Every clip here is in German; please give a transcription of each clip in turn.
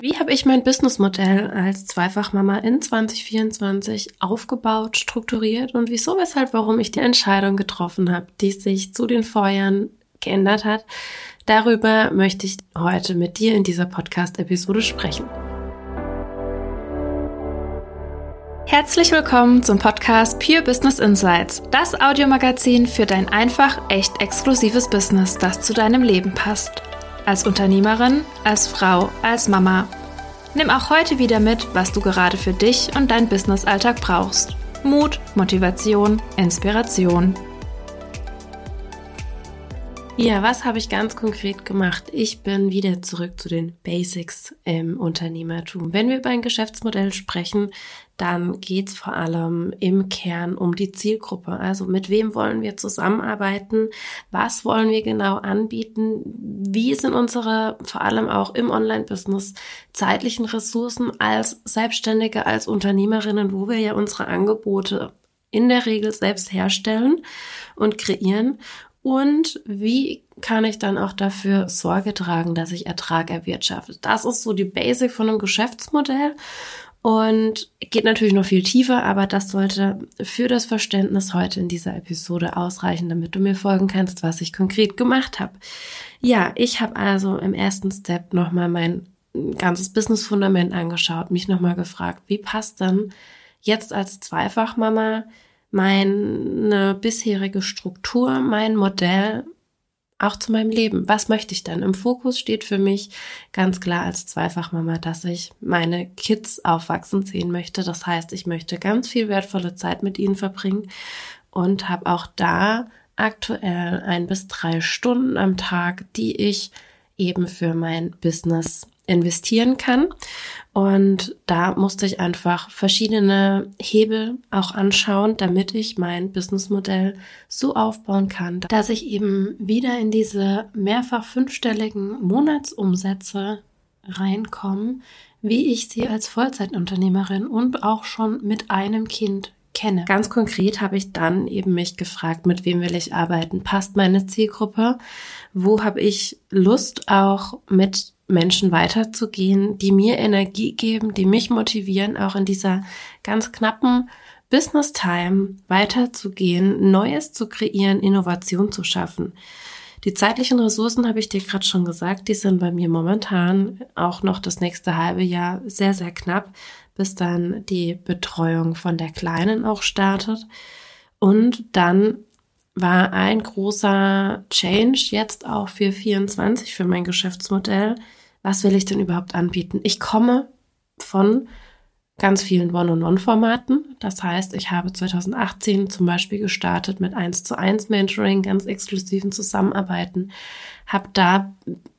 Wie habe ich mein Businessmodell als Zweifachmama in 2024 aufgebaut, strukturiert und wieso, weshalb, warum ich die Entscheidung getroffen habe, die sich zu den Vorjahren geändert hat? Darüber möchte ich heute mit dir in dieser Podcast-Episode sprechen. Herzlich willkommen zum Podcast Pure Business Insights, das Audiomagazin für dein einfach, echt exklusives Business, das zu deinem Leben passt. Als Unternehmerin, als Frau, als Mama. Nimm auch heute wieder mit, was du gerade für dich und deinen Business-Alltag brauchst. Mut, Motivation, Inspiration. Ja, was habe ich ganz konkret gemacht? Ich bin wieder zurück zu den Basics im Unternehmertum. Wenn wir über ein Geschäftsmodell sprechen, dann geht es vor allem im Kern um die Zielgruppe. Also mit wem wollen wir zusammenarbeiten? Was wollen wir genau anbieten? Wie sind unsere, vor allem auch im Online-Business, zeitlichen Ressourcen als Selbstständige, als Unternehmerinnen, wo wir ja unsere Angebote in der Regel selbst herstellen und kreieren? Und wie kann ich dann auch dafür Sorge tragen, dass ich Ertrag erwirtschafte? Das ist so die Basic von einem Geschäftsmodell und geht natürlich noch viel tiefer, aber das sollte für das Verständnis heute in dieser Episode ausreichen, damit du mir folgen kannst, was ich konkret gemacht habe. Ja, ich habe also im ersten Step nochmal mein ganzes Business-Fundament angeschaut, mich nochmal gefragt, wie passt dann jetzt als Zweifachmama meine bisherige Struktur, mein Modell auch zu meinem Leben. Was möchte ich denn? Im Fokus steht für mich ganz klar als Zweifachmama, dass ich meine Kids aufwachsen sehen möchte. Das heißt, ich möchte ganz viel wertvolle Zeit mit ihnen verbringen und habe auch da aktuell 1 bis 3 Stunden am Tag, die ich eben für mein Business investieren kann. Und da musste ich einfach verschiedene Hebel auch anschauen, damit ich mein Businessmodell so aufbauen kann, dass ich eben wieder in diese mehrfach 5-stelligen Monatsumsätze reinkomme, wie ich sie als Vollzeitunternehmerin und auch schon mit einem Kind kenne. Ganz konkret habe ich dann eben mich gefragt, mit wem will ich arbeiten? Passt meine Zielgruppe? Wo habe ich Lust, auch mit Menschen weiterzugehen, die mir Energie geben, die mich motivieren, auch in dieser ganz knappen Business-Time weiterzugehen, Neues zu kreieren, Innovation zu schaffen. Die zeitlichen Ressourcen, habe ich dir gerade schon gesagt, die sind bei mir momentan auch noch das nächste halbe Jahr sehr, sehr knapp, bis dann die Betreuung von der Kleinen auch startet. Und dann war ein großer Change jetzt auch für 24 für mein Geschäftsmodell. Was will ich denn überhaupt anbieten? Ich komme von ganz vielen One-on-One-Formaten. Das heißt, ich habe 2018 zum Beispiel gestartet mit 1:1 Mentoring, ganz exklusiven Zusammenarbeiten, habe da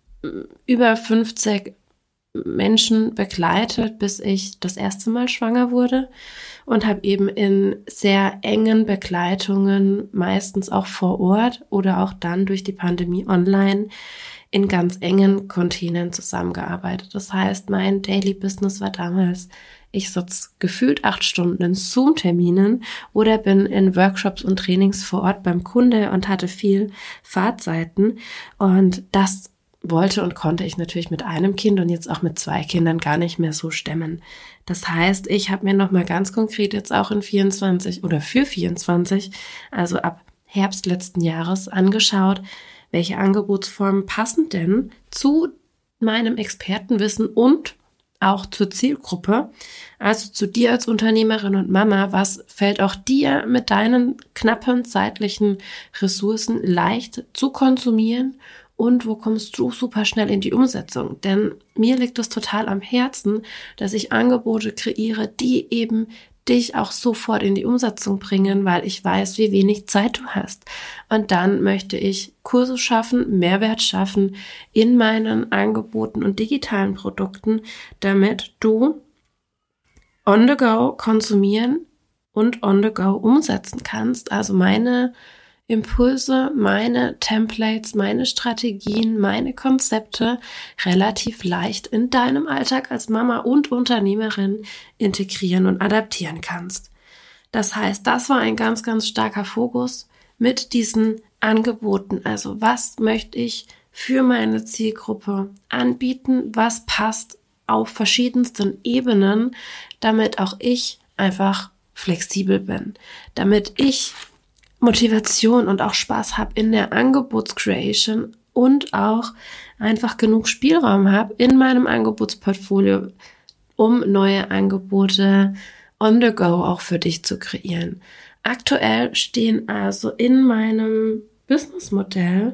über 50 Menschen begleitet, bis ich das erste Mal schwanger wurde und habe eben in sehr engen Begleitungen, meistens auch vor Ort oder auch dann durch die Pandemie online, in ganz engen Containern zusammengearbeitet. Das heißt, mein Daily Business war damals, ich sitze gefühlt 8 Stunden in Zoom-Terminen oder bin in Workshops und Trainings vor Ort beim Kunde und hatte viel Fahrtzeiten. Und das wollte und konnte ich natürlich mit einem Kind und jetzt auch mit 2 Kindern gar nicht mehr so stemmen. Das heißt, ich habe mir nochmal ganz konkret jetzt auch in 24 oder für 24, also ab Herbst letzten Jahres, angeschaut, welche Angebotsformen passen denn zu meinem Expertenwissen und auch zur Zielgruppe, also zu dir als Unternehmerin und Mama. Was fällt auch dir mit deinen knappen zeitlichen Ressourcen leicht zu konsumieren und wo kommst du super schnell in die Umsetzung? Denn mir liegt es total am Herzen, dass ich Angebote kreiere, die eben dich auch sofort in die Umsetzung bringen, weil ich weiß, wie wenig Zeit du hast. Und dann möchte ich Kurse schaffen, Mehrwert schaffen in meinen Angeboten und digitalen Produkten, damit du on the go konsumieren und on the go umsetzen kannst. Also meine Impulse, meine Templates, meine Strategien, meine Konzepte relativ leicht in deinem Alltag als Mama und Unternehmerin integrieren und adaptieren kannst. Das heißt, das war ein ganz, ganz starker Fokus mit diesen Angeboten. Also was möchte ich für meine Zielgruppe anbieten? Was passt auf verschiedensten Ebenen, damit auch ich einfach flexibel bin, damit ich Motivation und auch Spaß habe in der Angebotscreation und auch einfach genug Spielraum habe in meinem Angebotsportfolio, um neue Angebote on the go auch für dich zu kreieren. Aktuell stehen also in meinem Businessmodell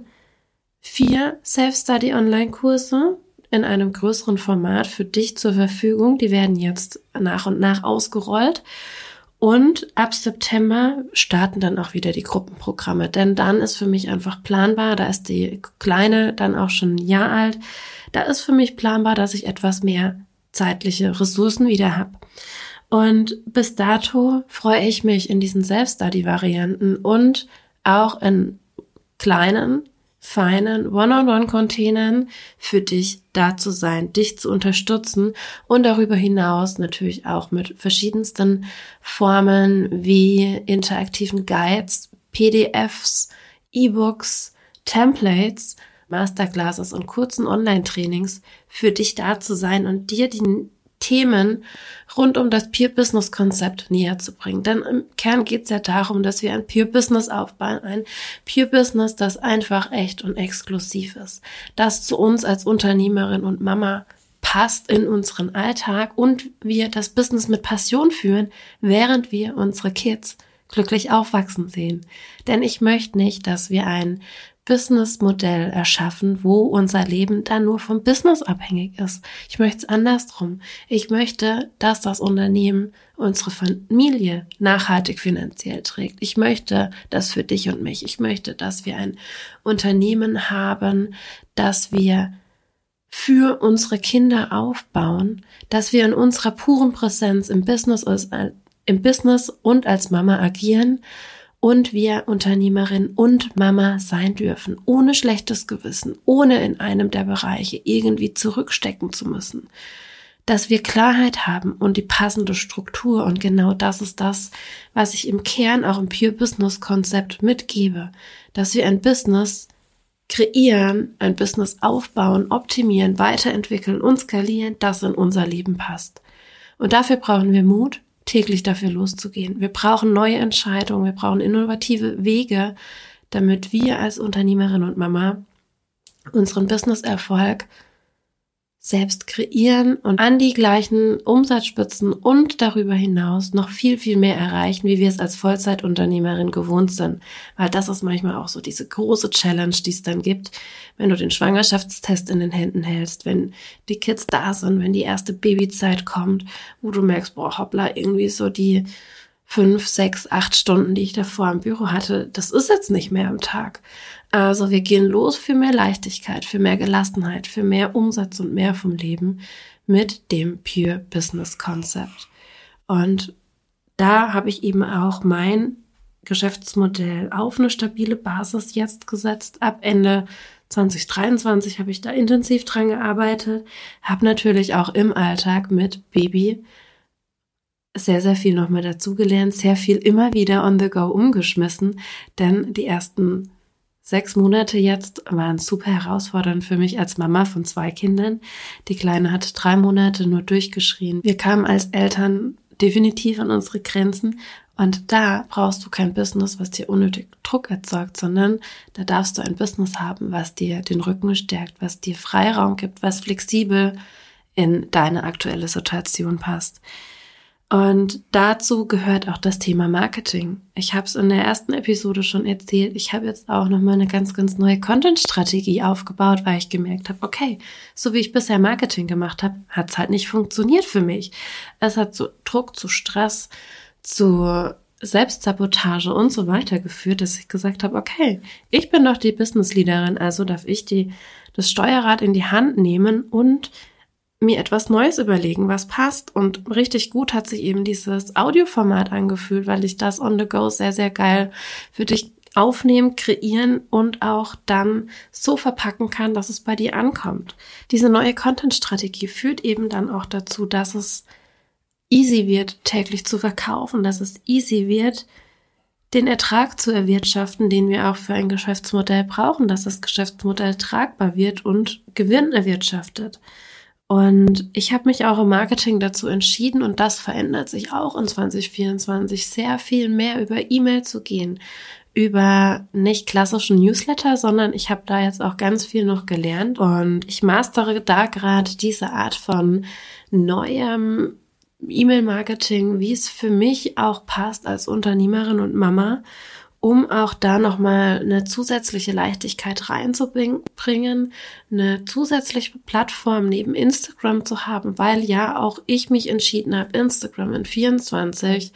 4 Self-Study-Online-Kurse in einem größeren Format für dich zur Verfügung. Die werden jetzt nach und nach ausgerollt. Und ab September starten dann auch wieder die Gruppenprogramme, denn dann ist für mich einfach planbar, da ist die Kleine dann auch schon ein Jahr alt, da ist für mich planbar, dass ich etwas mehr zeitliche Ressourcen wieder habe. Und bis dato freue ich mich in diesen Self-Study-Varianten und auch in kleinen, feinen One-on-One-Containern für dich da zu sein, dich zu unterstützen und darüber hinaus natürlich auch mit verschiedensten Formen wie interaktiven Guides, PDFs, E-Books, Templates, Masterclasses und kurzen Online-Trainings für dich da zu sein und dir die Themen rund um das Pure-Business-Konzept näher zu bringen. Denn im Kern geht es ja darum, dass wir ein Pure-Business aufbauen, ein Pure-Business, das einfach echt und exklusiv ist, das zu uns als Unternehmerin und Mama passt in unseren Alltag und wir das Business mit Passion führen, während wir unsere Kids glücklich aufwachsen sehen. Denn ich möchte nicht, dass wir ein Businessmodell erschaffen, wo unser Leben dann nur vom Business abhängig ist. Ich möchte es andersrum. Ich möchte, dass das Unternehmen unsere Familie nachhaltig finanziell trägt. Ich möchte das für dich und mich. Ich möchte, dass wir ein Unternehmen haben, das wir für unsere Kinder aufbauen, dass wir in unserer puren Präsenz im Business und als Mama agieren und wir Unternehmerin und Mama sein dürfen, ohne schlechtes Gewissen, ohne in einem der Bereiche irgendwie zurückstecken zu müssen. Dass wir Klarheit haben und die passende Struktur und genau das ist das, was ich im Kern auch im Pure Business Konzept mitgebe, dass wir ein Business kreieren, ein Business aufbauen, optimieren, weiterentwickeln und skalieren, das in unser Leben passt. Und dafür brauchen wir Mut, täglich dafür loszugehen. Wir brauchen neue Entscheidungen, wir brauchen innovative Wege, damit wir als Unternehmerin und Mama unseren Business-Erfolg selbst kreieren und an die gleichen Umsatzspitzen und darüber hinaus noch viel, viel mehr erreichen, wie wir es als Vollzeitunternehmerin gewohnt sind. Weil das ist manchmal auch so diese große Challenge, die es dann gibt, wenn du den Schwangerschaftstest in den Händen hältst, wenn die Kids da sind, wenn die erste Babyzeit kommt, wo du merkst, boah, hoppla, irgendwie so die 5, 6, 8 Stunden, die ich davor im Büro hatte, das ist jetzt nicht mehr am Tag. Also wir gehen los für mehr Leichtigkeit, für mehr Gelassenheit, für mehr Umsatz und mehr vom Leben mit dem Pure Business Konzept. Und da habe ich eben auch mein Geschäftsmodell auf eine stabile Basis jetzt gesetzt. Ab Ende 2023 habe ich da intensiv dran gearbeitet, habe natürlich auch im Alltag mit Baby sehr, sehr viel nochmal dazugelernt, sehr viel immer wieder on the go umgeschmissen, denn die ersten 6 Monate jetzt waren super herausfordernd für mich als Mama von 2 Kindern. Die Kleine hatte 3 Monate nur durchgeschrien. Wir kamen als Eltern definitiv an unsere Grenzen und da brauchst du kein Business, was dir unnötig Druck erzeugt, sondern da darfst du ein Business haben, was dir den Rücken stärkt, was dir Freiraum gibt, was flexibel in deine aktuelle Situation passt. Und dazu gehört auch das Thema Marketing. Ich habe es in der ersten Episode schon erzählt. Ich habe jetzt auch nochmal eine ganz, ganz neue Content-Strategie aufgebaut, weil ich gemerkt habe, okay, so wie ich bisher Marketing gemacht habe, hat es halt nicht funktioniert für mich. Es hat zu Druck, zu Stress, zu Selbstsabotage und so weiter geführt, dass ich gesagt habe, okay, ich bin doch die Business-Leaderin, also darf ich das Steuerrad in die Hand nehmen und mir etwas Neues überlegen, was passt. Und richtig gut hat sich eben dieses Audioformat angefühlt, weil ich das on the go sehr, sehr geil für dich aufnehmen, kreieren und auch dann so verpacken kann, dass es bei dir ankommt. Diese neue Content-Strategie führt eben dann auch dazu, dass es easy wird, täglich zu verkaufen, dass es easy wird, den Ertrag zu erwirtschaften, den wir auch für ein Geschäftsmodell brauchen, dass das Geschäftsmodell tragbar wird und Gewinn erwirtschaftet. Und ich habe mich auch im Marketing dazu entschieden, und das verändert sich auch in 2024, sehr viel mehr über E-Mail zu gehen, über nicht klassischen Newsletter, sondern ich habe da jetzt auch ganz viel noch gelernt und ich mastere da gerade diese Art von neuem E-Mail-Marketing, wie es für mich auch passt als Unternehmerin und Mama, um auch da nochmal eine zusätzliche Leichtigkeit reinzubringen, eine zusätzliche Plattform neben Instagram zu haben, weil ja auch ich mich entschieden habe, Instagram in 24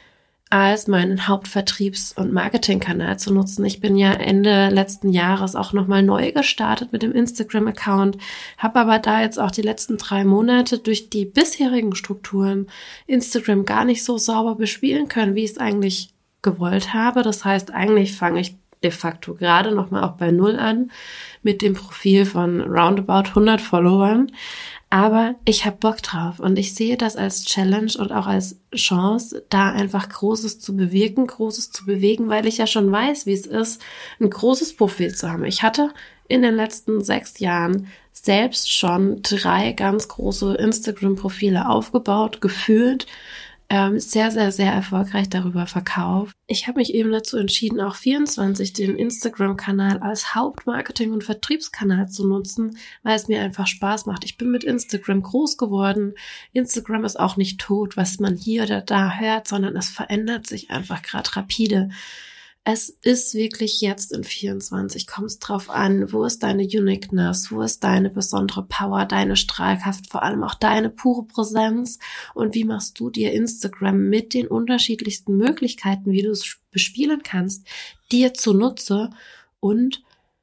als meinen Hauptvertriebs- und Marketingkanal zu nutzen. Ich bin ja Ende letzten Jahres auch nochmal neu gestartet mit dem Instagram-Account, habe aber da jetzt auch die letzten 3 Monate durch die bisherigen Strukturen Instagram gar nicht so sauber bespielen können, wie ich es eigentlich gewollt habe. Das heißt, eigentlich fange ich de facto gerade nochmal auch bei 0 an mit dem Profil von roundabout 100 Followern. Aber ich habe Bock drauf und ich sehe das als Challenge und auch als Chance, da einfach Großes zu bewirken, Großes zu bewegen, weil ich ja schon weiß, wie es ist, ein großes Profil zu haben. Ich hatte in den letzten 6 Jahren selbst schon 3 ganz große Instagram-Profile aufgebaut, geführt, sehr, sehr, sehr erfolgreich darüber verkauft. Ich habe mich eben dazu entschieden, auch 24 den Instagram-Kanal als Hauptmarketing- und Vertriebskanal zu nutzen, weil es mir einfach Spaß macht. Ich bin mit Instagram groß geworden. Instagram ist auch nicht tot, was man hier oder da hört, sondern es verändert sich einfach gerade rapide. Es ist wirklich jetzt in 24, kommt es drauf an, wo ist deine Uniqueness, wo ist deine besondere Power, deine Strahlkraft, vor allem auch deine pure Präsenz und wie machst du dir Instagram mit den unterschiedlichsten Möglichkeiten, wie du es bespielen kannst, dir zunutze und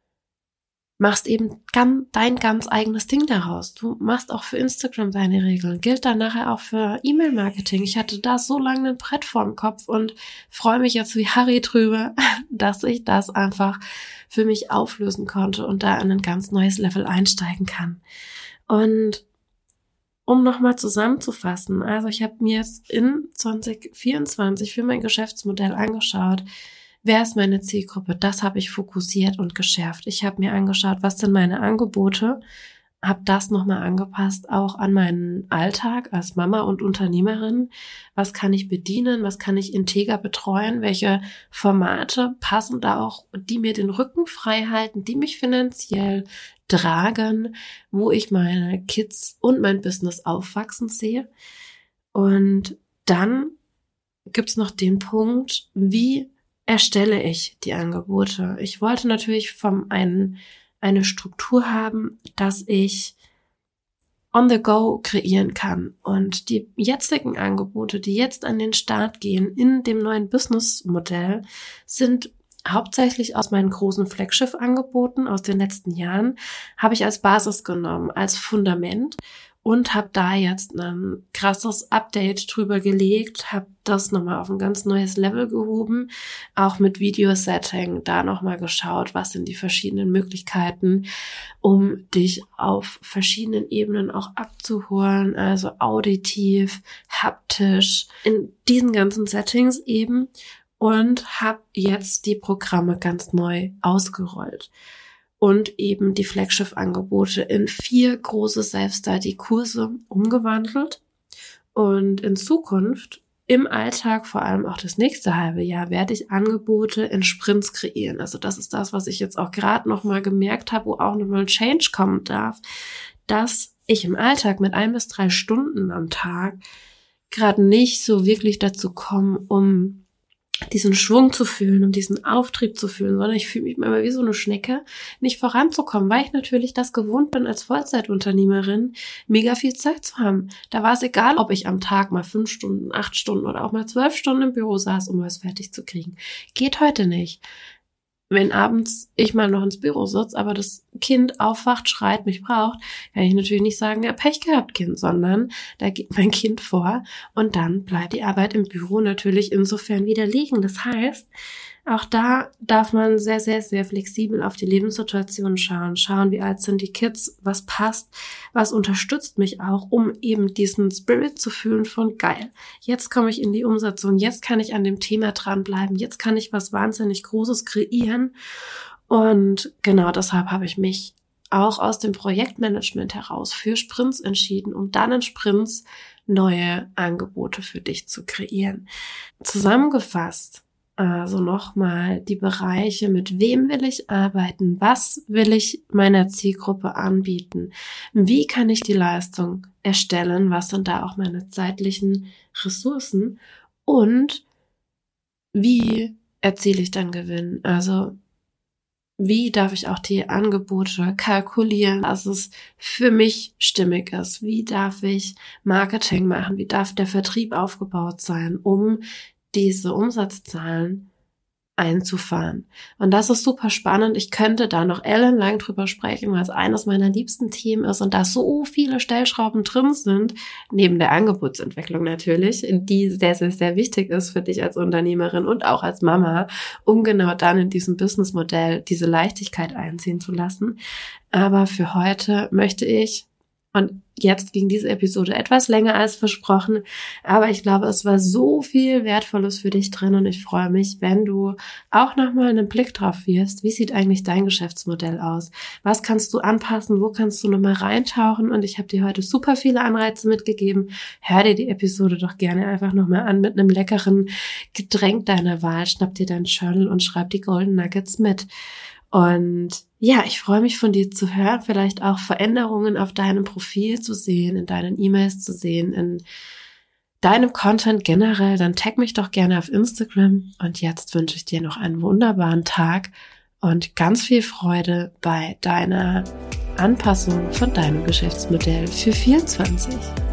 machst eben dein ganz eigenes Ding daraus. Du machst auch für Instagram deine Regeln. Gilt dann nachher auch für E-Mail-Marketing. Ich hatte da so lange ein Brett vorm Kopf und freue mich jetzt wie Harry drüber, dass ich das einfach für mich auflösen konnte und da in ein ganz neues Level einsteigen kann. Und um nochmal zusammenzufassen, also ich habe mir jetzt in 2024 für mein Geschäftsmodell angeschaut, wer ist meine Zielgruppe? Das habe ich fokussiert und geschärft. Ich habe mir angeschaut, was sind meine Angebote, habe das nochmal angepasst, auch an meinen Alltag als Mama und Unternehmerin. Was kann ich bedienen? Was kann ich integer betreuen? Welche Formate passen da auch, die mir den Rücken frei halten, die mich finanziell tragen, wo ich meine Kids und mein Business aufwachsen sehe? Und dann gibt's noch den Punkt, wie erstelle ich die Angebote. Ich wollte natürlich eine Struktur haben, dass ich on the go kreieren kann. Und die jetzigen Angebote, die jetzt an den Start gehen in dem neuen Businessmodell, sind hauptsächlich aus meinen großen Flagship-Angeboten aus den letzten Jahren, habe ich als Basis genommen, als Fundament. Und habe da jetzt ein krasses Update drüber gelegt, habe das nochmal auf ein ganz neues Level gehoben, auch mit Video-Setting, da nochmal geschaut, was sind die verschiedenen Möglichkeiten, um dich auf verschiedenen Ebenen auch abzuholen, also auditiv, haptisch, in diesen ganzen Settings eben und habe jetzt die Programme ganz neu ausgerollt. Und eben die Flagship-Angebote in 4 große Self-Study-Kurse umgewandelt. Und in Zukunft, im Alltag, vor allem auch das nächste halbe Jahr, werde ich Angebote in Sprints kreieren. Also das ist das, was ich jetzt auch gerade nochmal gemerkt habe, wo auch nochmal ein Change kommen darf, dass ich im Alltag mit 1 bis 3 Stunden am Tag gerade nicht so wirklich dazu komme, um diesen Schwung zu fühlen, um diesen Auftrieb zu fühlen, sondern ich fühle mich immer wie so eine Schnecke, nicht voranzukommen, weil ich natürlich das gewohnt bin, als Vollzeitunternehmerin mega viel Zeit zu haben. Da war es egal, ob ich am Tag mal 5 Stunden, 8 Stunden oder auch mal 12 Stunden im Büro saß, um was fertig zu kriegen. Geht heute nicht. Wenn abends ich mal noch ins Büro sitze, aber das Kind aufwacht, schreit, mich braucht, kann ich natürlich nicht sagen, ja, Pech gehabt, Kind, sondern da geht mein Kind vor und dann bleibt die Arbeit im Büro natürlich insofern wieder liegen. Das heißt, auch da darf man sehr, sehr, sehr flexibel auf die Lebenssituation schauen, wie alt sind die Kids, was passt, was unterstützt mich auch, um eben diesen Spirit zu fühlen von geil. Jetzt komme ich in die Umsetzung, jetzt kann ich an dem Thema dranbleiben, jetzt kann ich was wahnsinnig Großes kreieren und genau deshalb habe ich mich auch aus dem Projektmanagement heraus für Sprints entschieden, um dann in Sprints neue Angebote für dich zu kreieren. Zusammengefasst, also nochmal die Bereiche, mit wem will ich arbeiten, was will ich meiner Zielgruppe anbieten, wie kann ich die Leistung erstellen, was sind da auch meine zeitlichen Ressourcen und wie erziele ich dann Gewinn, also wie darf ich auch die Angebote kalkulieren, dass es für mich stimmig ist? Wie darf ich Marketing machen? Wie darf der Vertrieb aufgebaut sein, um diese Umsatzzahlen einzufahren? Und das ist super spannend. Ich könnte da noch ellenlang drüber sprechen, weil es eines meiner liebsten Themen ist und da so viele Stellschrauben drin sind, neben der Angebotsentwicklung natürlich, die sehr, sehr, sehr wichtig ist für dich als Unternehmerin und auch als Mama, um genau dann in diesem Businessmodell diese Leichtigkeit einziehen zu lassen. Aber für heute möchte ich, und jetzt ging diese Episode etwas länger als versprochen, aber ich glaube, es war so viel Wertvolles für dich drin und ich freue mich, wenn du auch nochmal einen Blick drauf wirfst, wie sieht eigentlich dein Geschäftsmodell aus? Was kannst du anpassen? Wo kannst du nochmal reintauchen? Und ich habe dir heute super viele Anreize mitgegeben. Hör dir die Episode doch gerne einfach nochmal an mit einem leckeren Getränk deiner Wahl. Schnapp dir dein Journal und schreib die Golden Nuggets mit. Und ja, ich freue mich von dir zu hören, vielleicht auch Veränderungen auf deinem Profil zu sehen, in deinen E-Mails zu sehen, in deinem Content generell. Dann tag mich doch gerne auf Instagram. Und jetzt wünsche ich dir noch einen wunderbaren Tag und ganz viel Freude bei deiner Anpassung von deinem Geschäftsmodell für 24.